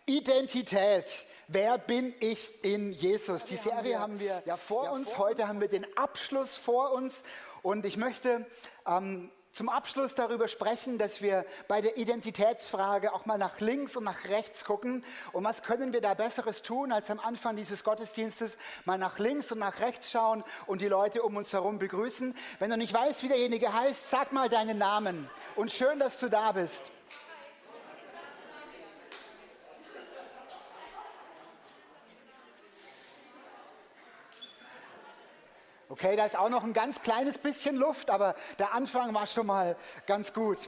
Identität. Wer bin ich in Jesus? Die Serie haben wir ja vor uns. Heute haben wir den Abschluss vor uns. Und ich möchte zum Abschluss darüber sprechen, dass wir bei der Identitätsfrage auch mal nach links und nach rechts gucken. Und was können wir da Besseres tun, als am Anfang dieses Gottesdienstes mal nach links und nach rechts schauen und die Leute um uns herum begrüßen. Wenn du nicht weißt, wie derjenige heißt, sag mal deinen Namen. Und schön, dass du da bist. Okay, da ist auch noch ein ganz kleines bisschen Luft, aber der Anfang war schon mal ganz gut.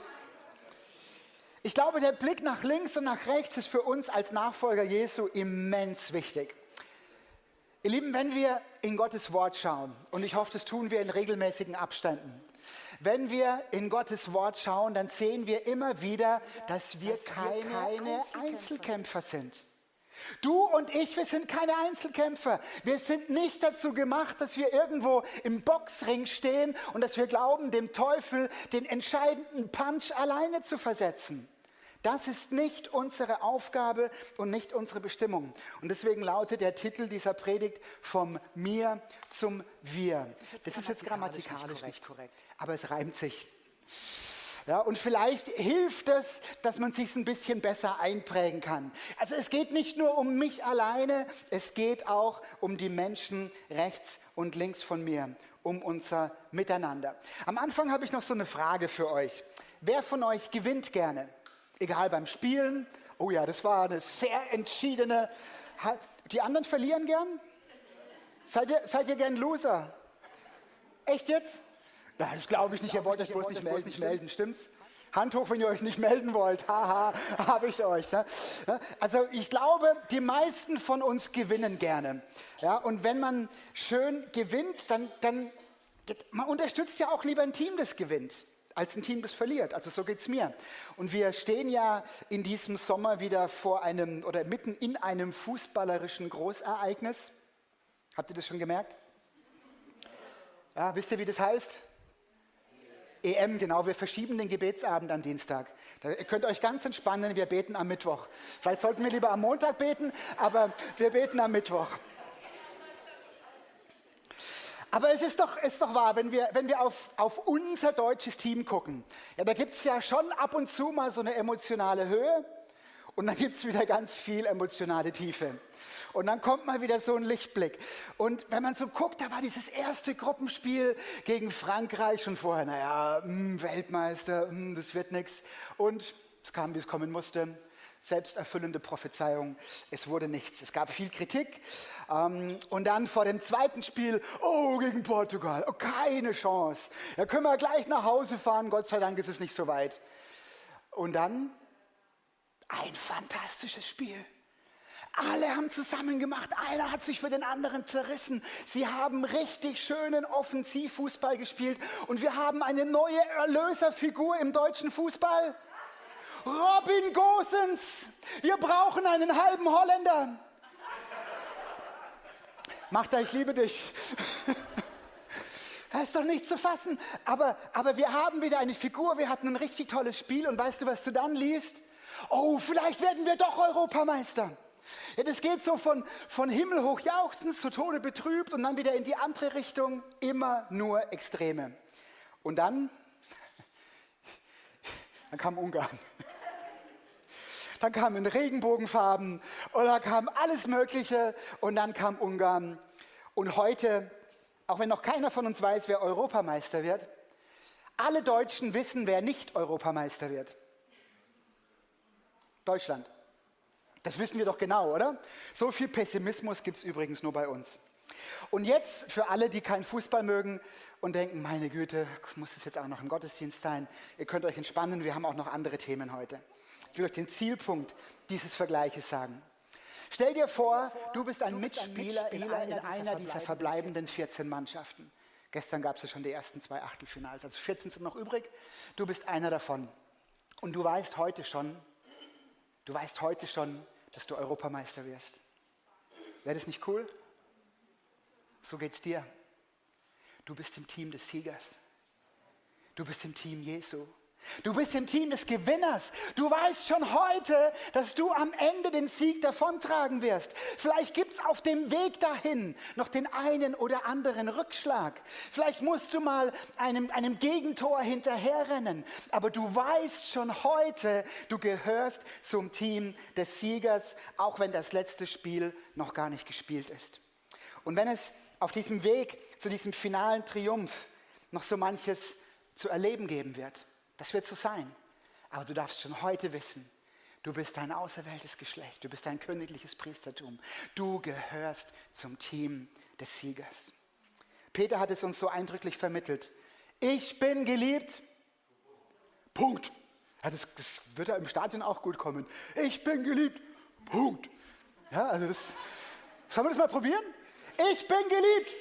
Ich glaube, der Blick nach links und nach rechts ist für uns als Nachfolger Jesu immens wichtig. Ihr Lieben, wenn wir in Gottes Wort schauen, und ich hoffe, das tun wir in regelmäßigen Abständen, wenn wir in Gottes Wort schauen, dann sehen wir immer wieder, dass wir keine Einzelkämpfer sind. Du und ich, wir sind keine Einzelkämpfer. Wir sind nicht dazu gemacht, dass wir irgendwo im Boxring stehen und dass wir glauben, dem Teufel den entscheidenden Punch alleine zu versetzen. Das ist nicht unsere Aufgabe und nicht unsere Bestimmung. Und deswegen lautet der Titel dieser Predigt vom Mir zum Wir. Das ist jetzt grammatikalisch nicht korrekt, aber es reimt sich. Ja, und vielleicht hilft es, dass man sich ein bisschen besser einprägen kann. Also es geht nicht nur um mich alleine, es geht auch um die Menschen rechts und links von mir, um unser Miteinander. Am Anfang habe ich noch so eine Frage für euch. Wer von euch gewinnt gerne? Egal beim Spielen. Oh ja, das war eine sehr entschiedene. Die anderen verlieren gern? Seid ihr gern Loser? Echt jetzt? Nein, das glaube ich nicht, ihr wollt euch bloß nicht melden, stimmt's? Hand hoch, wenn ihr euch nicht melden wollt. Haha, habe ich euch. Ne? Also ich glaube, die meisten von uns gewinnen gerne. Ja, und wenn man schön gewinnt, dann man unterstützt ja auch lieber ein Team, das gewinnt, als ein Team, das verliert. Also so geht's mir. Und wir stehen ja in diesem Sommer wieder vor einem oder mitten in einem fußballerischen Großereignis. Habt ihr das schon gemerkt? Ja, wisst ihr, wie das heißt? EM, genau, wir verschieben den Gebetsabend am Dienstag. Ihr könnt euch ganz entspannen, wir beten am Mittwoch. Vielleicht sollten wir lieber am Montag beten, aber wir beten am Mittwoch. Aber es ist doch wahr, wenn wir auf unser deutsches Team gucken, ja, da gibt es ja schon ab und zu mal so eine emotionale Höhe und dann gibt es wieder ganz viel emotionale Tiefe. Und dann kommt mal wieder so ein Lichtblick. Und wenn man so guckt, da war dieses erste Gruppenspiel gegen Frankreich schon vorher. Naja, Weltmeister, das wird nichts. Und es kam, wie es kommen musste. Selbsterfüllende Prophezeiung. Es wurde nichts. Es gab viel Kritik. Und dann vor dem zweiten Spiel, gegen Portugal. Oh, keine Chance. Da können wir gleich nach Hause fahren. Gott sei Dank ist es nicht so weit. Und dann ein fantastisches Spiel. Alle haben zusammen gemacht, einer hat sich für den anderen zerrissen. Sie haben richtig schönen Offensivfußball gespielt und wir haben eine neue Erlöserfigur im deutschen Fußball. Robin Gosens, wir brauchen einen halben Holländer. Magda, ich liebe dich. Das ist doch nicht zu fassen. Aber wir haben wieder eine Figur, wir hatten ein richtig tolles Spiel und weißt du, was du dann liest? Oh, vielleicht werden wir doch Europameister. Ja, das geht so von himmelhoch jauchzend zu Tode betrübt und dann wieder in die andere Richtung, immer nur Extreme. Und dann kam Ungarn. Dann kamen Regenbogenfarben und dann kam alles Mögliche und dann kam Ungarn. Und heute, auch wenn noch keiner von uns weiß, wer Europameister wird, alle Deutschen wissen, wer nicht Europameister wird. Deutschland. Das wissen wir doch genau, oder? So viel Pessimismus gibt es übrigens nur bei uns. Und jetzt für alle, die keinen Fußball mögen und denken, meine Güte, muss das jetzt auch noch im Gottesdienst sein? Ihr könnt euch entspannen, wir haben auch noch andere Themen heute. Ich will euch den Zielpunkt dieses Vergleiches sagen. Stell dir vor, du bist ein Mitspieler in einer dieser verbleibenden 14 Mannschaften. Gestern gab es ja schon die ersten 2 Achtelfinals, also 14 sind noch übrig. Du bist einer davon. Und du weißt heute schon, dass du Europameister wirst. Wäre das nicht cool? So geht's dir. Du bist im Team des Siegers. Du bist im Team Jesu. Du bist im Team des Gewinners. Du weißt schon heute, dass du am Ende den Sieg davontragen wirst. Vielleicht gibt es auf dem Weg dahin noch den einen oder anderen Rückschlag. Vielleicht musst du mal einem Gegentor hinterherrennen. Aber du weißt schon heute, du gehörst zum Team des Siegers, auch wenn das letzte Spiel noch gar nicht gespielt ist. Und wenn es auf diesem Weg zu diesem finalen Triumph noch so manches zu erleben geben wird, das wird so sein. Aber du darfst schon heute wissen, du bist ein auserwähltes Geschlecht, du bist ein königliches Priestertum. Du gehörst zum Team des Siegers. Peter hat es uns so eindrücklich vermittelt. Ich bin geliebt. Punkt. Ja, das wird ja im Stadion auch gut kommen. Ich bin geliebt. Punkt. Ja, also sollen wir das mal probieren? Ich bin geliebt.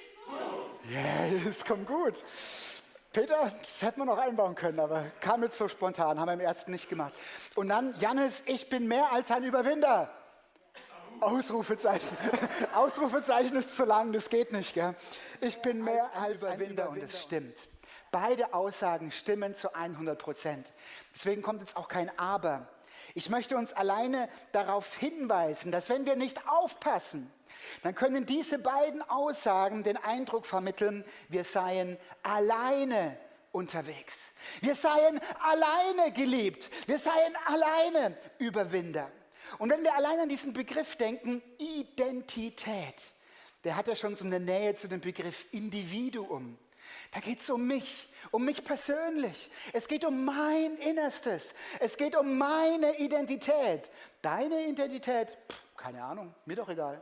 Ja, das kommt gut. Peter, das hätten wir noch einbauen können, aber kam jetzt so spontan, haben wir im ersten nicht gemacht. Und dann, Jannis, ich bin mehr als ein Überwinder. Ausrufezeichen. Ausrufezeichen ist zu lang, das geht nicht. Gell? Ich bin mehr als ein Überwinder und das stimmt. Beide Aussagen stimmen zu 100%. Deswegen kommt jetzt auch kein Aber. Ich möchte uns alleine darauf hinweisen, dass wenn wir nicht aufpassen, dann können diese beiden Aussagen den Eindruck vermitteln, wir seien alleine unterwegs. Wir seien alleine geliebt. Wir seien alleine Überwinder. Und wenn wir allein an diesen Begriff denken, Identität, der hat ja schon so eine Nähe zu dem Begriff Individuum. Da geht es um mich persönlich. Es geht um mein Innerstes. Es geht um meine Identität. Deine Identität, keine Ahnung, mir doch egal.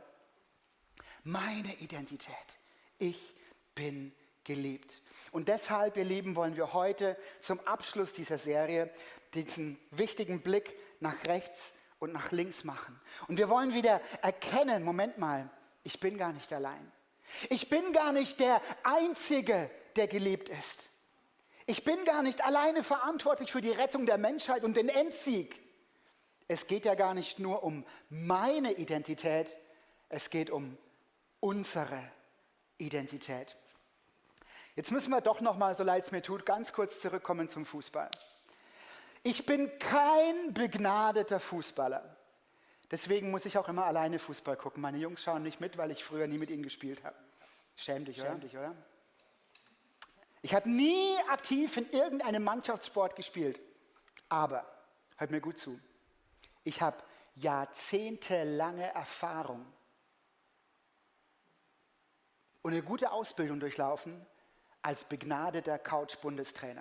Meine Identität. Ich bin geliebt. Und deshalb, ihr Lieben, wollen wir heute zum Abschluss dieser Serie diesen wichtigen Blick nach rechts und nach links machen. Und wir wollen wieder erkennen, Moment mal, ich bin gar nicht allein. Ich bin gar nicht der Einzige, der geliebt ist. Ich bin gar nicht alleine verantwortlich für die Rettung der Menschheit und den Endsieg. Es geht ja gar nicht nur um meine Identität, es geht um unsere Identität. Jetzt müssen wir doch noch mal, so leid es mir tut, ganz kurz zurückkommen zum Fußball. Ich bin kein begnadeter Fußballer. Deswegen muss ich auch immer alleine Fußball gucken. Meine Jungs schauen nicht mit, weil ich früher nie mit ihnen gespielt habe. Schäm dich, oder? Ich habe nie aktiv in irgendeinem Mannschaftssport gespielt. Aber, hört mir gut zu, ich habe jahrzehntelange Erfahrung und eine gute Ausbildung durchlaufen als begnadeter Couch-Bundestrainer.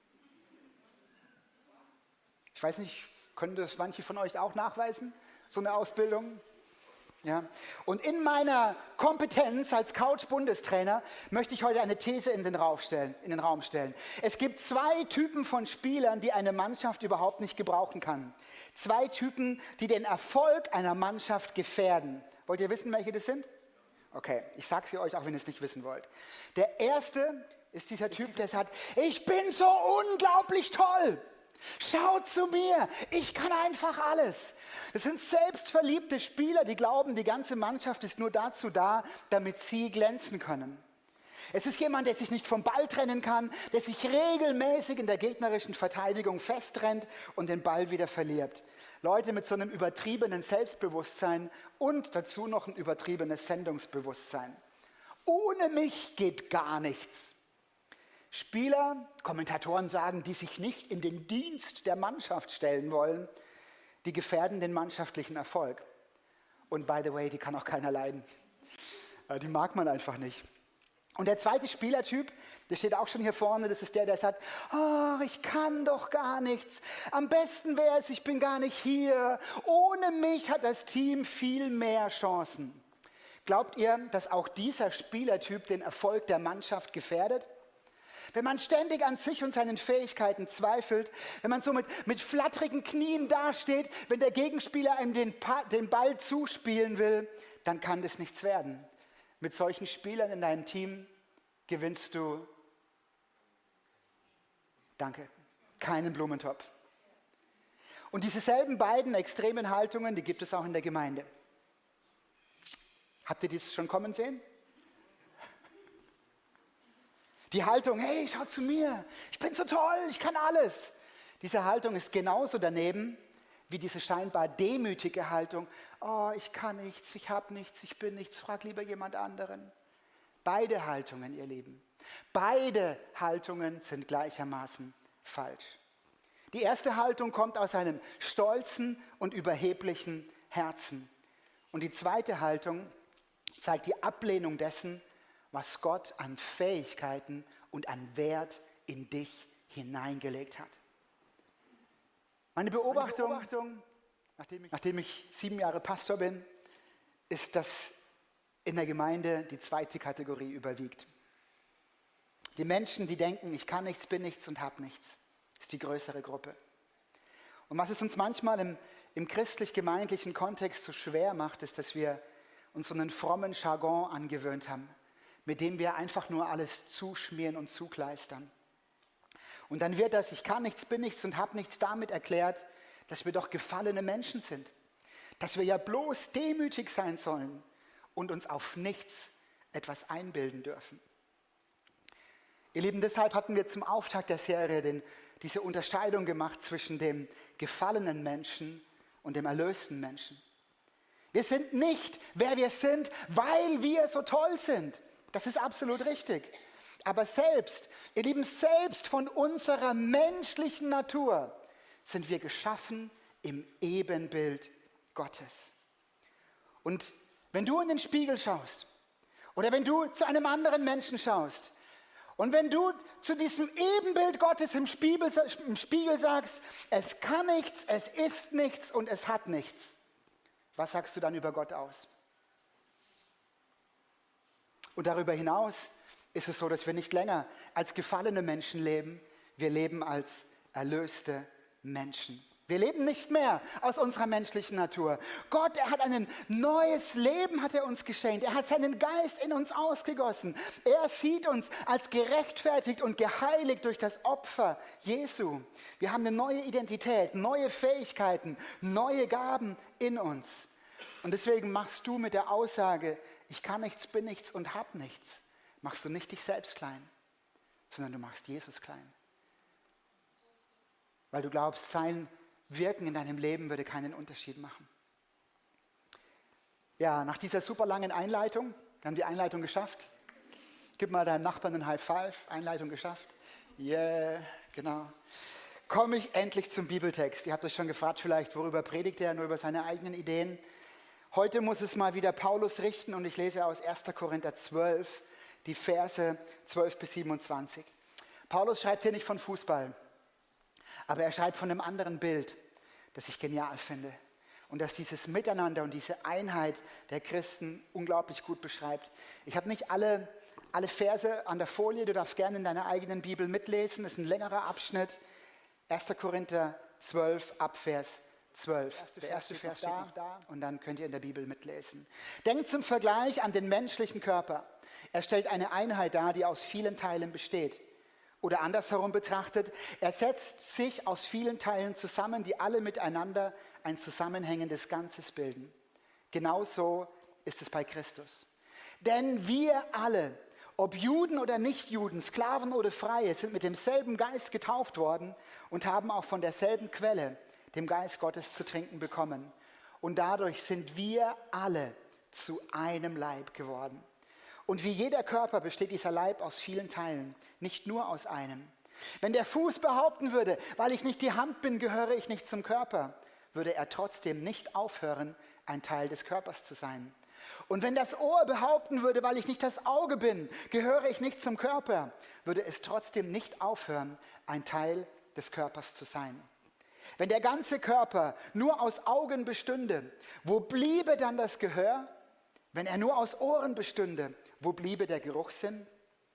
Ich weiß nicht, können das manche von euch auch nachweisen, so eine Ausbildung? Ja. Und in meiner Kompetenz als Couch-Bundestrainer möchte ich heute eine These in den Raum stellen. Es gibt zwei Typen von Spielern, die eine Mannschaft überhaupt nicht gebrauchen kann. Zwei Typen, die den Erfolg einer Mannschaft gefährden. Wollt ihr wissen, welche das sind? Okay, ich sage sie euch, auch wenn ihr es nicht wissen wollt. Der erste ist dieser Typ, der sagt, ich bin so unglaublich toll. Schaut zu mir, ich kann einfach alles. Das sind selbstverliebte Spieler, die glauben, die ganze Mannschaft ist nur dazu da, damit sie glänzen können. Es ist jemand, der sich nicht vom Ball trennen kann, der sich regelmäßig in der gegnerischen Verteidigung festrennt und den Ball wieder verliert. Leute mit so einem übertriebenen Selbstbewusstsein und dazu noch ein übertriebenes Sendungsbewusstsein. Ohne mich geht gar nichts. Spieler, Kommentatoren sagen, die sich nicht in den Dienst der Mannschaft stellen wollen, die gefährden den mannschaftlichen Erfolg. Und by the way, die kann auch keiner leiden. Die mag man einfach nicht. Und der zweite Spielertyp, der steht auch schon hier vorne, das ist der sagt, oh, ich kann doch gar nichts. Am besten wäre es, ich bin gar nicht hier. Ohne mich hat das Team viel mehr Chancen. Glaubt ihr, dass auch dieser Spielertyp den Erfolg der Mannschaft gefährdet? Wenn man ständig an sich und seinen Fähigkeiten zweifelt, wenn man so mit flatterigen Knien dasteht, wenn der Gegenspieler einem den Ball zuspielen will, dann kann das nichts werden. Mit solchen Spielern in deinem Team gewinnst du, danke, keinen Blumentopf. Und diese selben beiden extremen Haltungen, die gibt es auch in der Gemeinde. Habt ihr das schon kommen sehen? Die Haltung, hey, schau zu mir, ich bin so toll, ich kann alles. Diese Haltung ist genauso daneben wie diese scheinbar demütige Haltung. Oh, ich kann nichts, ich habe nichts, ich bin nichts, frag lieber jemand anderen. Beide Haltungen, ihr Lieben, beide Haltungen sind gleichermaßen falsch. Die erste Haltung kommt aus einem stolzen und überheblichen Herzen. Und die zweite Haltung zeigt die Ablehnung dessen, was Gott an Fähigkeiten und an Wert in dich hineingelegt hat. Meine Beobachtung, nachdem ich 7 Jahre Pastor bin, ist, dass in der Gemeinde die zweite Kategorie überwiegt. Die Menschen, die denken, ich kann nichts, bin nichts und habe nichts, ist die größere Gruppe. Und was es uns manchmal im christlich-gemeindlichen Kontext so schwer macht, ist, dass wir uns so einen frommen Jargon angewöhnt haben, mit dem wir einfach nur alles zuschmieren und zukleistern. Und dann wird das, ich kann nichts, bin nichts und habe nichts damit erklärt, dass wir doch gefallene Menschen sind. Dass wir ja bloß demütig sein sollen und uns auf nichts etwas einbilden dürfen. Ihr Lieben, deshalb hatten wir zum Auftakt der Serie diese Unterscheidung gemacht zwischen dem gefallenen Menschen und dem erlösten Menschen. Wir sind nicht, wer wir sind, weil wir so toll sind. Das ist absolut richtig. Aber selbst, ihr Lieben, selbst von unserer menschlichen Natur sind wir geschaffen im Ebenbild Gottes. Und wenn du in den Spiegel schaust oder wenn du zu einem anderen Menschen schaust und wenn du zu diesem Ebenbild Gottes im Spiegel sagst, es kann nichts, es ist nichts und es hat nichts, was sagst du dann über Gott aus? Und darüber hinaus ist es so, dass wir nicht länger als gefallene Menschen leben, wir leben als erlöste Menschen. Wir leben nicht mehr aus unserer menschlichen Natur. Gott, er hat ein neues Leben, hat er uns geschenkt. Er hat seinen Geist in uns ausgegossen. Er sieht uns als gerechtfertigt und geheiligt durch das Opfer Jesu. Wir haben eine neue Identität, neue Fähigkeiten, neue Gaben in uns. Und deswegen machst du mit der Aussage, ich kann nichts, bin nichts und hab nichts, machst du nicht dich selbst klein, sondern du machst Jesus klein. Weil du glaubst, sein Wirken in deinem Leben würde keinen Unterschied machen. Ja, nach dieser super langen Einleitung, wir haben die Einleitung geschafft. Gib mal deinem Nachbarn einen High Five, Einleitung geschafft. Yeah, genau. Komme ich endlich zum Bibeltext. Ihr habt euch schon gefragt vielleicht, worüber predigt er, nur über seine eigenen Ideen. Heute muss es mal wieder Paulus richten und ich lese aus 1. Korinther 12, die Verse 12 bis 27. Paulus schreibt hier nicht von Fußball, aber er schreibt von einem anderen Bild, das ich genial finde und das dieses Miteinander und diese Einheit der Christen unglaublich gut beschreibt. Ich habe nicht alle Verse an der Folie, du darfst gerne in deiner eigenen Bibel mitlesen, das ist ein längerer Abschnitt. 1. Korinther 12, Abvers 12. Der erste Vers steht noch da und dann könnt ihr in der Bibel mitlesen. Denkt zum Vergleich an den menschlichen Körper. Er stellt eine Einheit dar, die aus vielen Teilen besteht. Oder andersherum betrachtet, er setzt sich aus vielen Teilen zusammen, die alle miteinander ein zusammenhängendes Ganzes bilden. Genauso ist es bei Christus. Denn wir alle, ob Juden oder Nichtjuden, Sklaven oder Freie, sind mit demselben Geist getauft worden und haben auch von derselben Quelle, dem Geist Gottes, zu trinken bekommen. Und dadurch sind wir alle zu einem Leib geworden. Und wie jeder Körper besteht dieser Leib aus vielen Teilen, nicht nur aus einem. Wenn der Fuß behaupten würde, weil ich nicht die Hand bin, gehöre ich nicht zum Körper, würde er trotzdem nicht aufhören, ein Teil des Körpers zu sein. Und wenn das Ohr behaupten würde, weil ich nicht das Auge bin, gehöre ich nicht zum Körper, würde es trotzdem nicht aufhören, ein Teil des Körpers zu sein. Wenn der ganze Körper nur aus Augen bestünde, wo bliebe dann das Gehör? Wenn er nur aus Ohren bestünde, wo bliebe der Geruchssinn?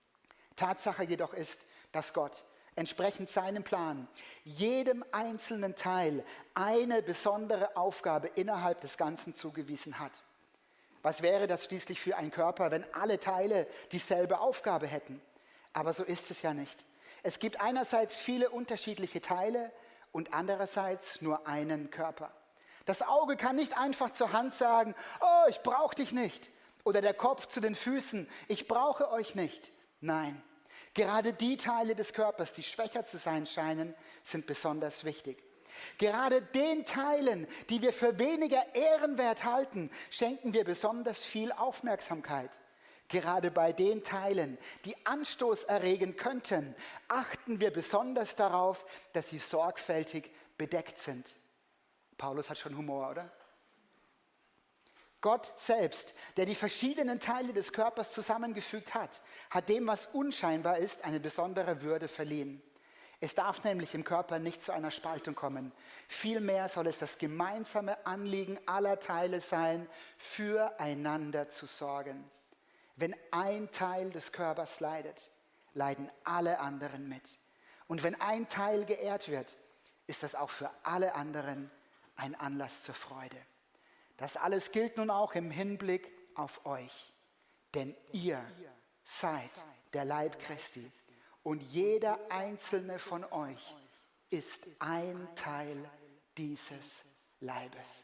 Tatsache jedoch ist, dass Gott entsprechend seinem Plan jedem einzelnen Teil eine besondere Aufgabe innerhalb des Ganzen zugewiesen hat. Was wäre das schließlich für ein Körper, wenn alle Teile dieselbe Aufgabe hätten? Aber so ist es ja nicht. Es gibt einerseits viele unterschiedliche Teile und andererseits nur einen Körper. Das Auge kann nicht einfach zur Hand sagen, oh, ich brauche dich nicht. Oder der Kopf zu den Füßen, ich brauche euch nicht. Nein, Gerade die Teile des Körpers, die schwächer zu sein scheinen, sind besonders wichtig. Gerade den Teilen, die wir für weniger ehrenwert halten, schenken wir besonders viel Aufmerksamkeit. Gerade bei den Teilen, die Anstoß erregen könnten, achten wir besonders darauf, dass sie sorgfältig bedeckt sind. Paulus hat schon Humor, oder? Gott selbst, der die verschiedenen Teile des Körpers zusammengefügt hat, hat dem, was unscheinbar ist, eine besondere Würde verliehen. Es darf nämlich im Körper nicht zu einer Spaltung kommen. Vielmehr soll es das gemeinsame Anliegen aller Teile sein, füreinander zu sorgen. Wenn ein Teil des Körpers leidet, leiden alle anderen mit. Und wenn ein Teil geehrt wird, ist das auch für alle anderen ein Anlass zur Freude. Das alles gilt nun auch im Hinblick auf euch. Denn ihr seid der Leib Christi und jeder einzelne von euch ist ein Teil dieses Leibes.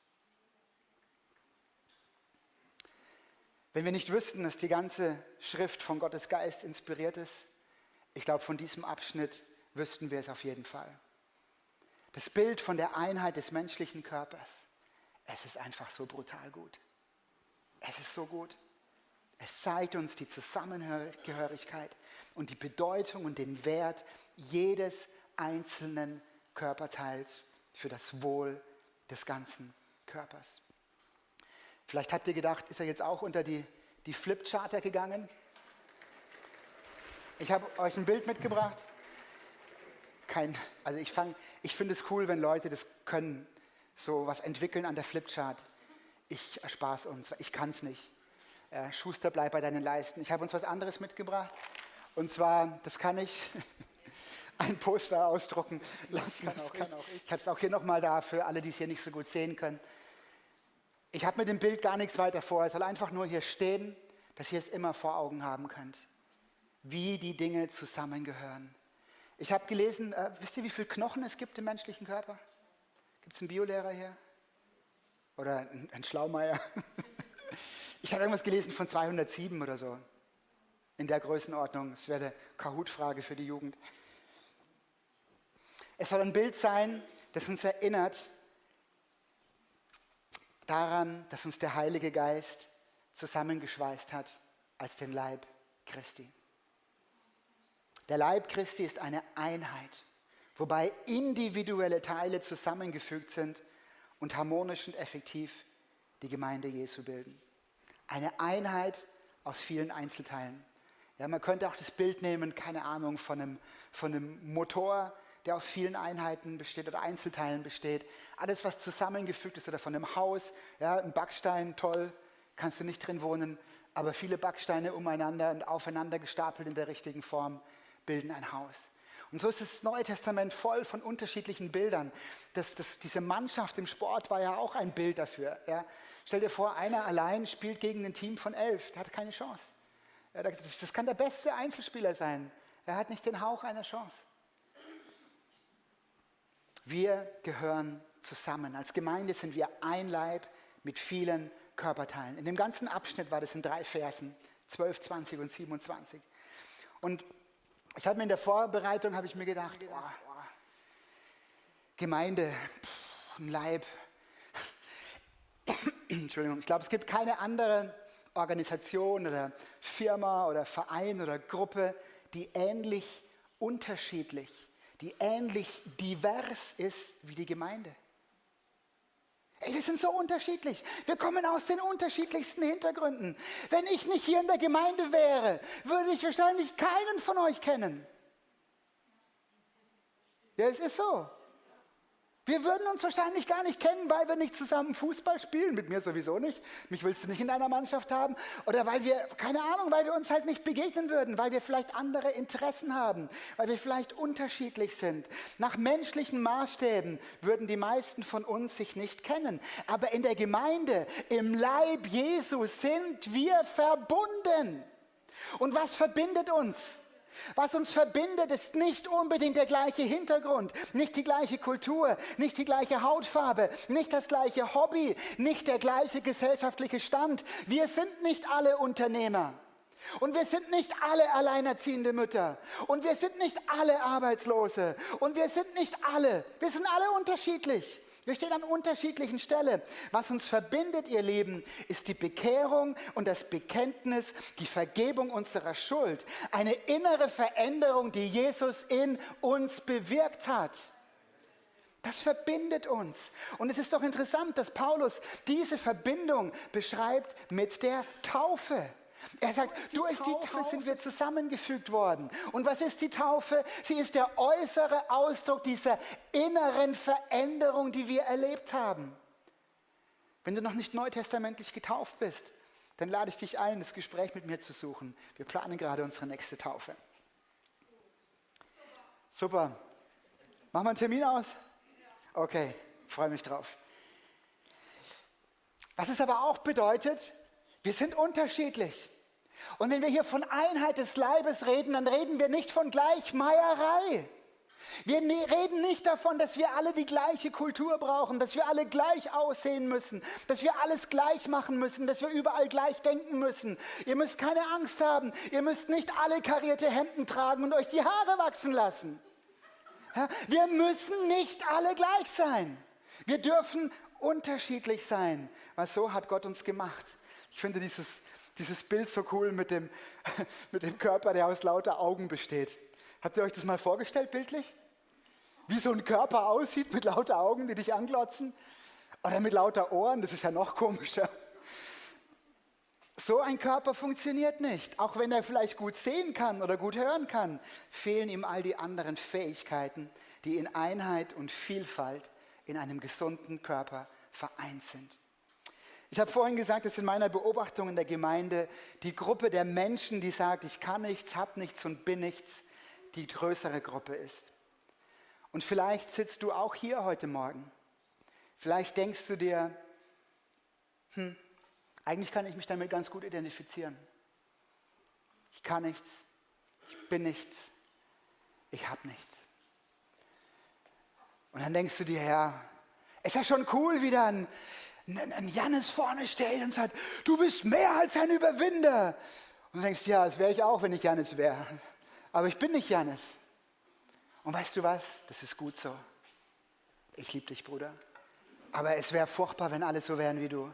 Wenn wir nicht wüssten, dass die ganze Schrift von Gottes Geist inspiriert ist, ich glaube, von diesem Abschnitt wüssten wir es auf jeden Fall. Das Bild von der Einheit des menschlichen Körpers, es ist einfach so brutal gut. Es ist so gut. Es zeigt uns die Zusammengehörigkeit und die Bedeutung und den Wert jedes einzelnen Körperteils für das Wohl des ganzen Körpers. Vielleicht habt ihr gedacht, ist er jetzt auch unter die Flipcharter gegangen? Ich habe euch ein Bild mitgebracht. Ich finde es cool, wenn Leute das können, so was entwickeln an der Flipchart. Ich erspare es uns, ich kann es nicht. Schuster, bleib bei deinen Leisten. Ich habe uns was anderes mitgebracht. Und zwar, das kann ich, ein Poster ausdrucken lassen. Ich habe es auch hier nochmal da für alle, die es hier nicht so gut sehen können. Ich habe mit dem Bild gar nichts weiter vor. Es soll einfach nur hier stehen, dass ihr es immer vor Augen haben könnt. Wie die Dinge zusammengehören. Ich habe gelesen, wisst ihr, wie viele Knochen es gibt im menschlichen Körper? Gibt es einen Biolehrer hier? Oder einen Schlaumeier? Ich habe irgendwas gelesen von 207 oder so. In der Größenordnung. Das wäre eine Kahoot-Frage für die Jugend. Es soll ein Bild sein, das uns erinnert daran, dass uns der Heilige Geist zusammengeschweißt hat als den Leib Christi. Der Leib Christi ist eine Einheit, wobei individuelle Teile zusammengefügt sind und harmonisch und effektiv die Gemeinde Jesu bilden. Eine Einheit aus vielen Einzelteilen. Ja, man könnte auch das Bild nehmen, keine Ahnung, von einem Motor, der aus vielen Einheiten besteht oder Einzelteilen besteht. Alles, was zusammengefügt ist, oder von einem Haus, ja, ein Backstein, toll, kannst du nicht drin wohnen, aber viele Backsteine umeinander und aufeinander gestapelt in der richtigen Form bilden ein Haus. Und so ist das Neue Testament voll von unterschiedlichen Bildern. Diese Mannschaft im Sport war ja auch ein Bild dafür. Ja. Stell dir vor, einer allein spielt gegen ein Team von 11, der hat keine Chance. Ja, das kann der beste Einzelspieler sein. Er hat nicht den Hauch einer Chance. Wir gehören zusammen. Als Gemeinde sind wir ein Leib mit vielen Körperteilen. In dem ganzen Abschnitt war das in 3 Versen, 12, 20 und 27. Und ich habe mir in der Vorbereitung gedacht, Gemeinde, ein Leib. Entschuldigung, ich glaube, es gibt keine andere Organisation oder Firma oder Verein oder Gruppe, die ähnlich unterschiedlich, die ähnlich divers ist wie die Gemeinde. Ey, wir sind so unterschiedlich. Wir kommen aus den unterschiedlichsten Hintergründen. Wenn ich nicht hier in der Gemeinde wäre, würde ich wahrscheinlich keinen von euch kennen. Ja, es ist so. Wir würden uns wahrscheinlich gar nicht kennen, weil wir nicht zusammen Fußball spielen. Mit mir sowieso nicht. Mich willst du nicht in deiner Mannschaft haben. Oder weil wir, keine Ahnung, weil wir uns halt nicht begegnen würden. Weil wir vielleicht andere Interessen haben. Weil wir vielleicht unterschiedlich sind. Nach menschlichen Maßstäben würden die meisten von uns sich nicht kennen. Aber in der Gemeinde, im Leib Jesu sind wir verbunden. Und was verbindet uns? Was uns verbindet, ist nicht unbedingt der gleiche Hintergrund, nicht die gleiche Kultur, nicht die gleiche Hautfarbe, nicht das gleiche Hobby, nicht der gleiche gesellschaftliche Stand. Wir sind nicht alle Unternehmer. Und wir sind nicht alle alleinerziehende Mütter. Und wir sind nicht alle Arbeitslose. Und wir sind nicht alle. Wir sind alle unterschiedlich. Wir stehen an unterschiedlichen Stellen. Was uns verbindet, ihr Lieben, ist die Bekehrung und das Bekenntnis, die Vergebung unserer Schuld. Eine innere Veränderung, die Jesus in uns bewirkt hat. Das verbindet uns. Und es ist doch interessant, dass Paulus diese Verbindung beschreibt mit der Taufe. Er sagt, durch die Taufe sind wir zusammengefügt worden. Und was ist die Taufe? Sie ist der äußere Ausdruck dieser inneren Veränderung, die wir erlebt haben. Wenn du noch nicht neutestamentlich getauft bist, dann lade ich dich ein, das Gespräch mit mir zu suchen. Wir planen gerade unsere nächste Taufe. Super. Machen wir einen Termin aus? Okay, freue mich drauf. Was es aber auch bedeutet, wir sind unterschiedlich. Und wenn wir hier von Einheit des Leibes reden, dann reden wir nicht von Gleichmeierei. Wir reden nicht davon, dass wir alle die gleiche Kultur brauchen, dass wir alle gleich aussehen müssen, dass wir alles gleich machen müssen, dass wir überall gleich denken müssen. Ihr müsst keine Angst haben, ihr müsst nicht alle karierte Hemden tragen und euch die Haare wachsen lassen. Ja, wir müssen nicht alle gleich sein. Wir dürfen unterschiedlich sein, weil so hat Gott uns gemacht. Ich finde dieses Bild so cool mit dem Körper, der aus lauter Augen besteht. Habt ihr euch das mal vorgestellt, bildlich? Wie so ein Körper aussieht mit lauter Augen, die dich anglotzen? Oder mit lauter Ohren, das ist ja noch komischer. So ein Körper funktioniert nicht. Auch wenn er vielleicht gut sehen kann oder gut hören kann, fehlen ihm all die anderen Fähigkeiten, die in Einheit und Vielfalt in einem gesunden Körper vereint sind. Ich habe vorhin gesagt, dass in meiner Beobachtung in der Gemeinde die Gruppe der Menschen, die sagt, ich kann nichts, habe nichts und bin nichts, die größere Gruppe ist. Und vielleicht sitzt du auch hier heute Morgen. Vielleicht denkst du dir, eigentlich kann ich mich damit ganz gut identifizieren. Ich kann nichts, ich bin nichts, ich habe nichts. Und dann denkst du dir, ja, ist ja schon cool, wie dann ein Jannes vorne steht und sagt, du bist mehr als ein Überwinder. Und du denkst, ja, das wäre ich auch, wenn ich Jannes wäre. Aber ich bin nicht Jannes. Und weißt du was? Das ist gut so. Ich liebe dich, Bruder. Aber es wäre furchtbar, wenn alle so wären wie du.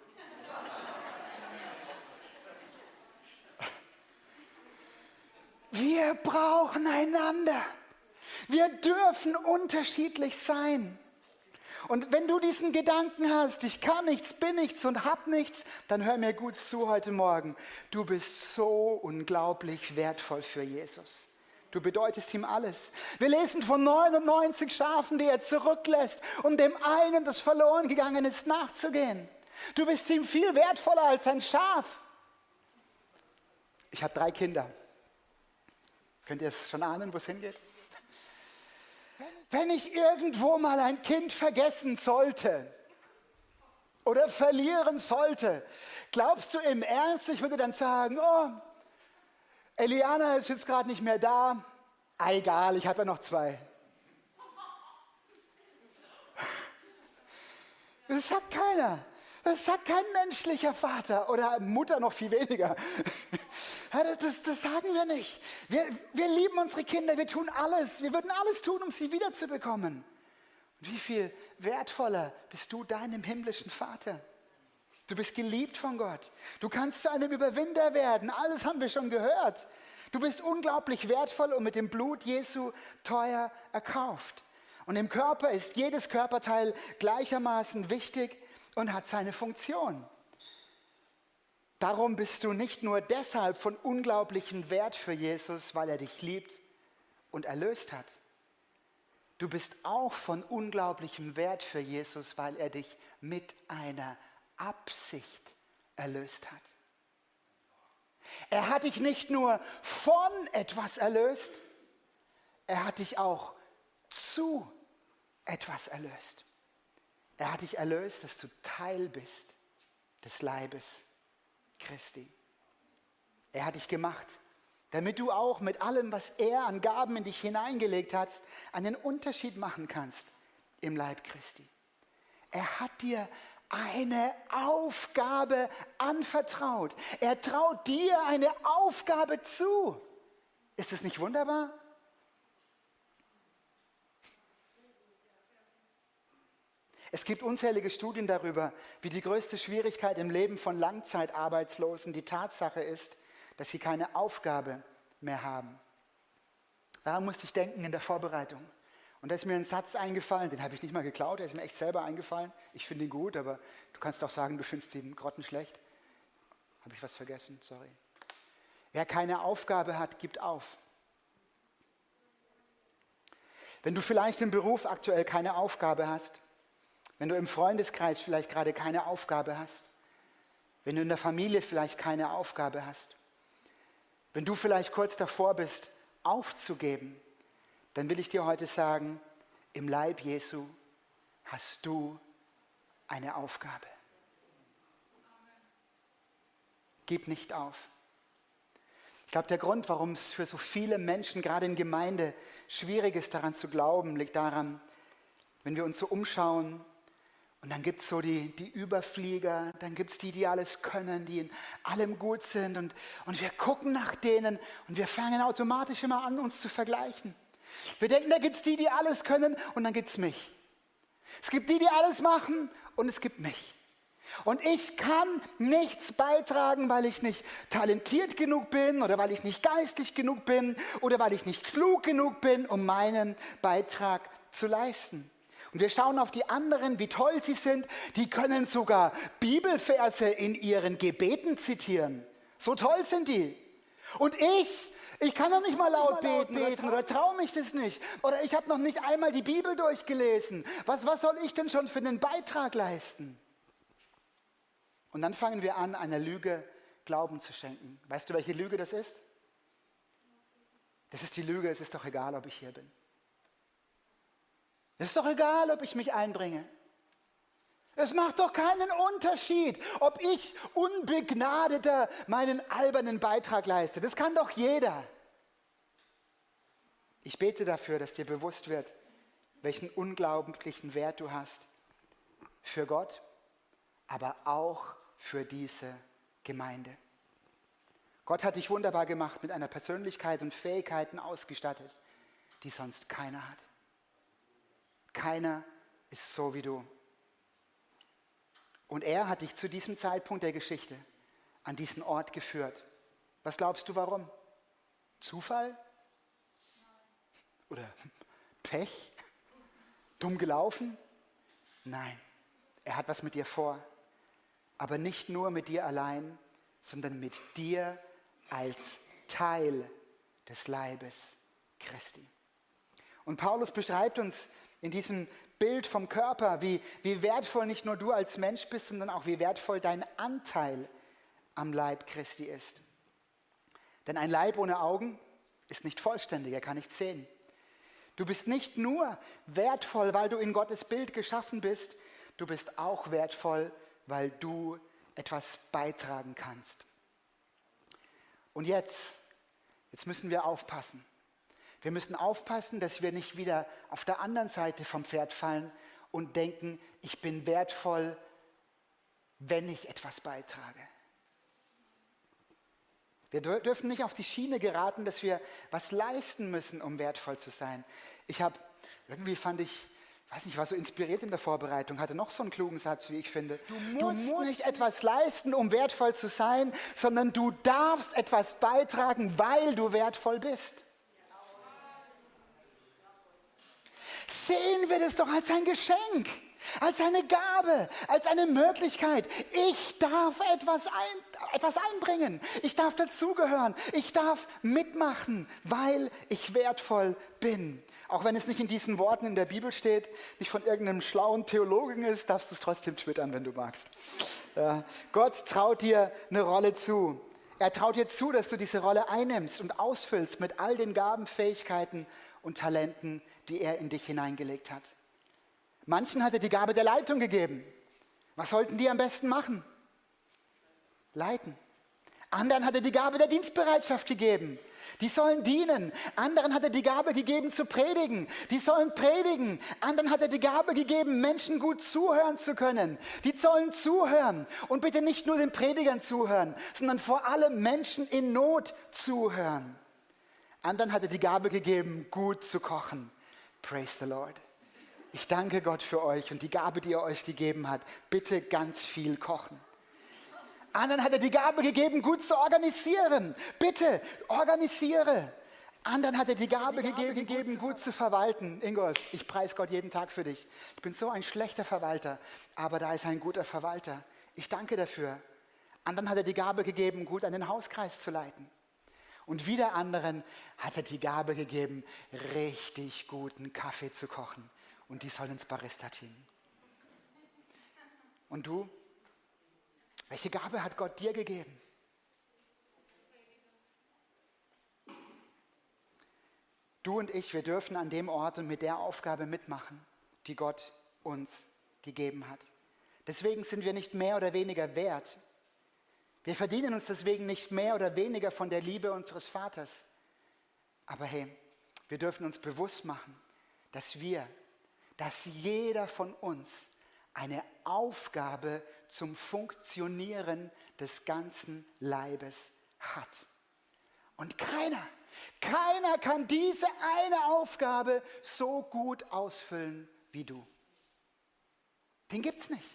Wir brauchen einander. Wir dürfen unterschiedlich sein. Und wenn du diesen Gedanken hast, ich kann nichts, bin nichts und hab nichts, dann hör mir gut zu heute Morgen. Du bist so unglaublich wertvoll für Jesus. Du bedeutest ihm alles. Wir lesen von 99 Schafen, die er zurücklässt, um dem einen, das verloren gegangen ist, nachzugehen. Du bist ihm viel wertvoller als ein Schaf. Ich habe 3 Kinder. Könnt ihr es schon ahnen, wo es hingeht? Wenn ich irgendwo mal ein Kind vergessen sollte oder verlieren sollte, glaubst du im Ernst, ich würde dann sagen, oh, Eliana ist jetzt gerade nicht mehr da. Egal, ich habe ja noch 2. Das sagt keiner. Das sagt kein menschlicher Vater oder Mutter, noch viel weniger. Das sagen wir nicht. Wir lieben unsere Kinder, wir tun alles. Wir würden alles tun, um sie wiederzubekommen. Und wie viel wertvoller bist du deinem himmlischen Vater? Du bist geliebt von Gott. Du kannst zu einem Überwinder werden. Alles haben wir schon gehört. Du bist unglaublich wertvoll und mit dem Blut Jesu teuer erkauft. Und im Körper ist jedes Körperteil gleichermaßen wichtig und hat seine Funktion. Darum bist du nicht nur deshalb von unglaublichem Wert für Jesus, weil er dich liebt und erlöst hat. Du bist auch von unglaublichem Wert für Jesus, weil er dich mit einer Absicht erlöst hat. Er hat dich nicht nur von etwas erlöst, er hat dich auch zu etwas erlöst. Er hat dich erlöst, dass du Teil bist des Leibes Christi. Er hat dich gemacht, damit du auch mit allem, was er an Gaben in dich hineingelegt hat, einen Unterschied machen kannst im Leib Christi. Er hat dir eine Aufgabe anvertraut. Er traut dir eine Aufgabe zu. Ist es nicht wunderbar? Es gibt unzählige Studien darüber, wie die größte Schwierigkeit im Leben von Langzeitarbeitslosen die Tatsache ist, dass sie keine Aufgabe mehr haben. Daran musste ich denken in der Vorbereitung. Und da ist mir ein Satz eingefallen, den habe ich nicht mal geklaut, der ist mir echt selber eingefallen. Ich finde ihn gut, aber du kannst auch sagen, du findest ihn grottenschlecht. Habe ich was vergessen? Sorry. Wer keine Aufgabe hat, gibt auf. Wenn du vielleicht im Beruf aktuell keine Aufgabe hast, wenn du im Freundeskreis vielleicht gerade keine Aufgabe hast, wenn du in der Familie vielleicht keine Aufgabe hast, wenn du vielleicht kurz davor bist, aufzugeben, dann will ich dir heute sagen, im Leib Jesu hast du eine Aufgabe. Gib nicht auf. Ich glaube, der Grund, warum es für so viele Menschen, gerade in Gemeinde, schwierig ist, daran zu glauben, liegt daran, wenn wir uns so umschauen, und dann gibt es so die Überflieger, dann gibt es die alles können, die in allem gut sind. Und wir gucken nach denen und wir fangen automatisch immer an, uns zu vergleichen. Wir denken, da gibt es die alles können und dann gibt es mich. Es gibt die alles machen und es gibt mich. Und ich kann nichts beitragen, weil ich nicht talentiert genug bin oder weil ich nicht geistlich genug bin oder weil ich nicht klug genug bin, um meinen Beitrag zu leisten. Und wir schauen auf die anderen, wie toll sie sind. Die können sogar Bibelverse in ihren Gebeten zitieren. So toll sind die. Und ich kann noch nicht mal laut beten oder traue mich das nicht. Oder ich habe noch nicht einmal die Bibel durchgelesen. Was soll ich denn schon für einen Beitrag leisten? Und dann fangen wir an, einer Lüge Glauben zu schenken. Weißt du, welche Lüge das ist? Das ist die Lüge, es ist doch egal, ob ich hier bin. Es ist doch egal, ob ich mich einbringe. Es macht doch keinen Unterschied, ob ich unbegnadeter meinen albernen Beitrag leiste. Das kann doch jeder. Ich bete dafür, dass dir bewusst wird, welchen unglaublichen Wert du hast für Gott, aber auch für diese Gemeinde. Gott hat dich wunderbar gemacht, mit einer Persönlichkeit und Fähigkeiten ausgestattet, die sonst keiner hat. Keiner ist so wie du. Und er hat dich zu diesem Zeitpunkt der Geschichte an diesen Ort geführt. Was glaubst du, warum? Zufall? Oder Pech? Dumm gelaufen? Nein, er hat was mit dir vor. Aber nicht nur mit dir allein, sondern mit dir als Teil des Leibes Christi. Und Paulus beschreibt uns in diesem Bild vom Körper, wie wertvoll nicht nur du als Mensch bist, sondern auch wie wertvoll dein Anteil am Leib Christi ist. Denn ein Leib ohne Augen ist nicht vollständig, er kann nicht sehen. Du bist nicht nur wertvoll, weil du in Gottes Bild geschaffen bist, du bist auch wertvoll, weil du etwas beitragen kannst. Und jetzt müssen wir aufpassen. Wir müssen aufpassen, dass wir nicht wieder auf der anderen Seite vom Pferd fallen und denken, ich bin wertvoll, wenn ich etwas beitrage. Wir dürfen nicht auf die Schiene geraten, dass wir was leisten müssen, um wertvoll zu sein. Ich war so inspiriert in der Vorbereitung, hatte noch so einen klugen Satz, wie ich finde. Du musst nicht etwas leisten, um wertvoll zu sein, sondern du darfst etwas beitragen, weil du wertvoll bist. Sehen wir das doch als ein Geschenk, als eine Gabe, als eine Möglichkeit. Ich darf etwas einbringen. Ich darf dazugehören. Ich darf mitmachen, weil ich wertvoll bin. Auch wenn es nicht in diesen Worten in der Bibel steht, nicht von irgendeinem schlauen Theologen ist, darfst du es trotzdem twittern, wenn du magst. Gott traut dir eine Rolle zu. Er traut dir zu, dass du diese Rolle einnimmst und ausfüllst mit all den Gaben, Fähigkeiten und Talenten, die er in dich hineingelegt hat. Manchen hat er die Gabe der Leitung gegeben. Was sollten die am besten machen? Leiten. Anderen hat er die Gabe der Dienstbereitschaft gegeben. Die sollen dienen. Anderen hat er die Gabe gegeben zu predigen. Die sollen predigen. Anderen hat er die Gabe gegeben, Menschen gut zuhören zu können. Die sollen zuhören. Und bitte nicht nur den Predigern zuhören, sondern vor allem Menschen in Not zuhören. Anderen hat er die Gabe gegeben, gut zu kochen. Praise the Lord. Ich danke Gott für euch und die Gabe, die er euch gegeben hat. Bitte ganz viel kochen. Anderen hat er die Gabe gegeben, gut zu organisieren. Bitte, organisiere. Anderen hat er die Gabe gegeben, gut zu verwalten. Ingolf, ich preise Gott jeden Tag für dich. Ich bin so ein schlechter Verwalter, aber da ist ein guter Verwalter. Ich danke dafür. Anderen hat er die Gabe gegeben, gut einen Hauskreis zu leiten. Und wieder anderen hat er die Gabe gegeben, richtig guten Kaffee zu kochen. Und die sollen ins Barista-Team. Und du? Welche Gabe hat Gott dir gegeben? Du und ich, wir dürfen an dem Ort und mit der Aufgabe mitmachen, die Gott uns gegeben hat. Deswegen sind wir nicht mehr oder weniger wert. Wir verdienen uns deswegen nicht mehr oder weniger von der Liebe unseres Vaters. Aber hey, wir dürfen uns bewusst machen, dass jeder von uns eine Aufgabe zum Funktionieren des ganzen Leibes hat. Und keiner kann diese eine Aufgabe so gut ausfüllen wie du. Den gibt's nicht.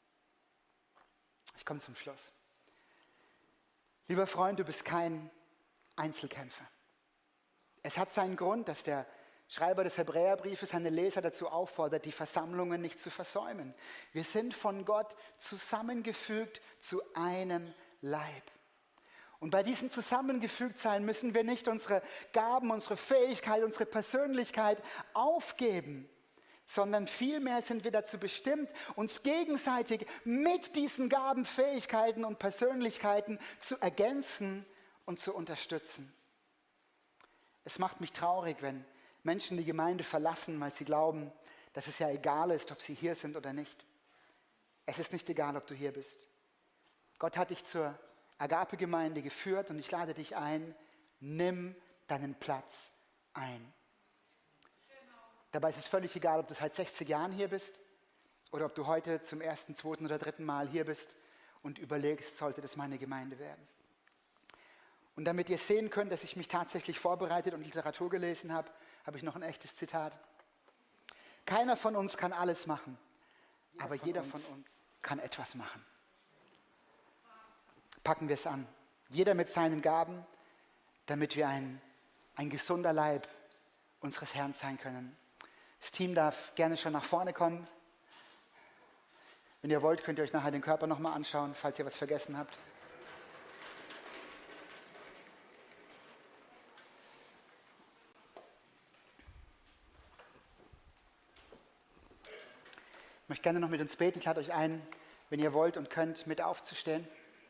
Ich komme zum Schluss. Lieber Freund, du bist kein Einzelkämpfer. Es hat seinen Grund, dass der Schreiber des Hebräerbriefes seine Leser dazu auffordert, die Versammlungen nicht zu versäumen. Wir sind von Gott zusammengefügt zu einem Leib. Und bei diesem Zusammengefügtsein müssen wir nicht unsere Gaben, unsere Fähigkeit, unsere Persönlichkeit aufgeben, sondern vielmehr sind wir dazu bestimmt, uns gegenseitig mit diesen Gaben, Fähigkeiten und Persönlichkeiten zu ergänzen und zu unterstützen. Es macht mich traurig, wenn Menschen die Gemeinde verlassen, weil sie glauben, dass es ja egal ist, ob sie hier sind oder nicht. Es ist nicht egal, ob du hier bist. Gott hat dich zur Agape-Gemeinde geführt und ich lade dich ein, nimm deinen Platz ein. Dabei ist es völlig egal, ob du seit 60 Jahren hier bist oder ob du heute zum 1., 2. oder 3. Mal hier bist und überlegst, sollte das meine Gemeinde werden. Und damit ihr sehen könnt, dass ich mich tatsächlich vorbereitet und Literatur gelesen habe, habe ich noch ein echtes Zitat. Keiner von uns kann alles machen, aber jeder von uns kann etwas machen. Packen wir es an. Jeder mit seinen Gaben, damit wir ein gesunder Leib unseres Herrn sein können. Das Team darf gerne schon nach vorne kommen. Wenn ihr wollt, könnt ihr euch nachher den Körper nochmal anschauen, falls ihr was vergessen habt. Ich möchte gerne noch mit uns beten. Ich lade euch ein, wenn ihr wollt und könnt, mit aufzustehen.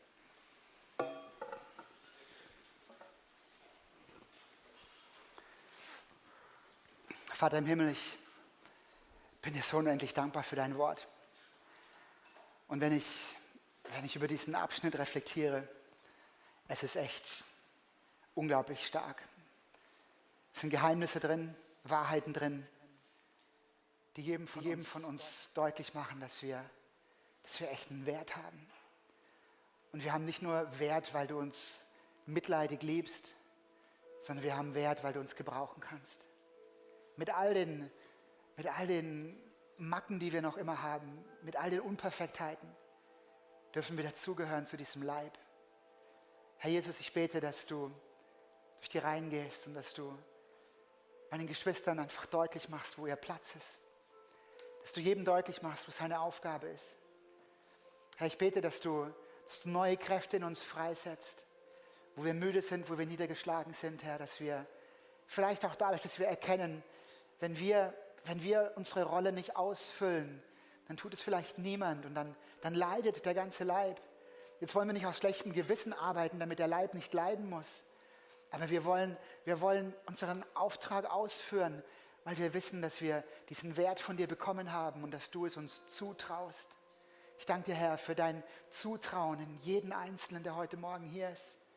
Vater im Himmel, ich bin dir so unendlich dankbar für dein Wort. Und wenn ich über diesen Abschnitt reflektiere, es ist echt unglaublich stark. Es sind Geheimnisse drin, Wahrheiten drin, die jedem von uns deutlich machen, dass wir echt einen Wert haben. Und wir haben nicht nur Wert, weil du uns mitleidig liebst, sondern wir haben Wert, weil du uns gebrauchen kannst. Mit all den Macken, die wir noch immer haben, mit all den Unperfektheiten, dürfen wir dazugehören zu diesem Leib. Herr Jesus, ich bete, dass du durch die Reihen gehst und dass du meinen Geschwistern einfach deutlich machst, wo ihr Platz ist. Dass du jedem deutlich machst, wo seine Aufgabe ist. Herr, ich bete, dass du neue Kräfte in uns freisetzt, wo wir müde sind, wo wir niedergeschlagen sind, Herr, dass wir vielleicht auch dadurch, dass wir erkennen, wenn wir unsere Rolle nicht ausfüllen, dann tut es vielleicht niemand und dann leidet der ganze Leib. Jetzt wollen wir nicht aus schlechtem Gewissen arbeiten, damit der Leib nicht leiden muss. Aber wir wollen unseren Auftrag ausführen, weil wir wissen, dass wir diesen Wert von dir bekommen haben und dass du es uns zutraust. Ich danke dir, Herr, für dein Zutrauen in jeden Einzelnen, der heute Morgen hier ist.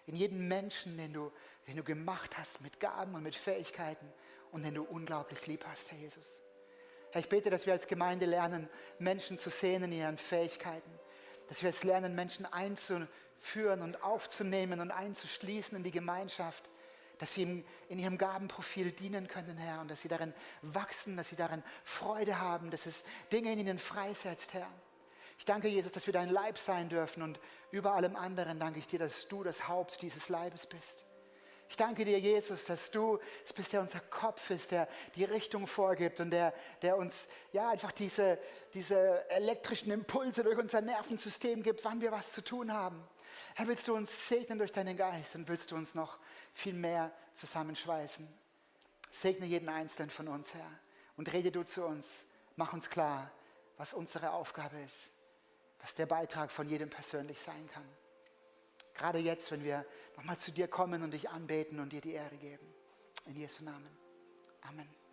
in jeden Menschen, den du gemacht hast mit Gaben und mit Fähigkeiten und den du unglaublich lieb hast, Herr Jesus. Herr, ich bete, dass wir als Gemeinde lernen, Menschen zu sehen in ihren Fähigkeiten. Dass wir es lernen, Menschen einzuführen und aufzunehmen und einzuschließen in die Gemeinschaft. Dass sie in ihrem Gabenprofil dienen können, Herr. Und dass sie darin wachsen, dass sie darin Freude haben, dass es Dinge in ihnen freisetzt, Herr. Ich danke, Jesus, dass wir dein Leib sein dürfen. Und über allem anderen danke ich dir, dass du das Haupt dieses Leibes bist. Ich danke dir, Jesus, dass du es bist, der unser Kopf ist, der die Richtung vorgibt und der uns ja einfach diese elektrischen Impulse durch unser Nervensystem gibt, wann wir was zu tun haben. Herr, willst du uns segnen durch deinen Geist und willst du uns noch viel mehr zusammenschweißen? Segne jeden Einzelnen von uns, Herr, und rede du zu uns. Mach uns klar, was unsere Aufgabe ist, was der Beitrag von jedem persönlich sein kann. Gerade jetzt, wenn wir nochmal zu dir kommen und dich anbeten und dir die Ehre geben. In Jesu Namen. Amen.